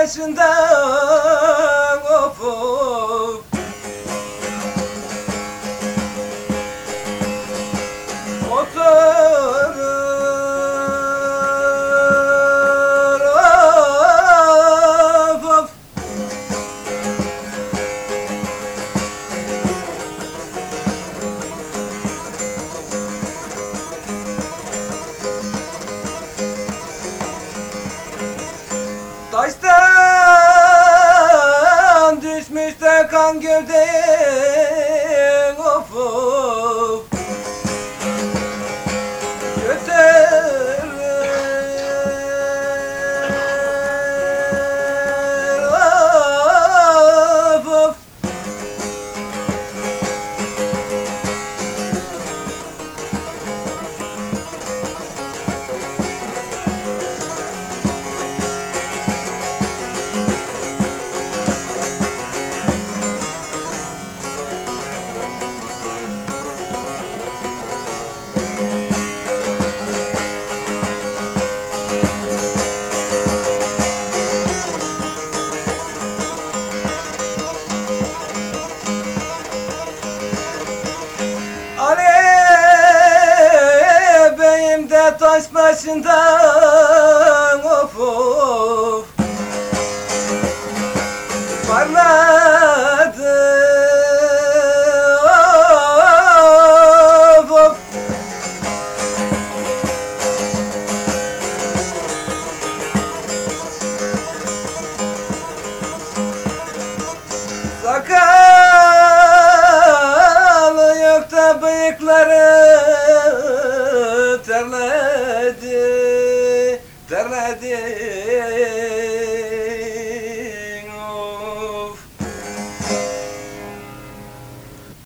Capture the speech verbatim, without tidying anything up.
başında of of. Oturur of of. Taştan düşmüş de kan gövden of of. Götür of of. Ali beyim de taş başından of of parladı of of. Sakalı yok da bıyıkları terledi, terledi.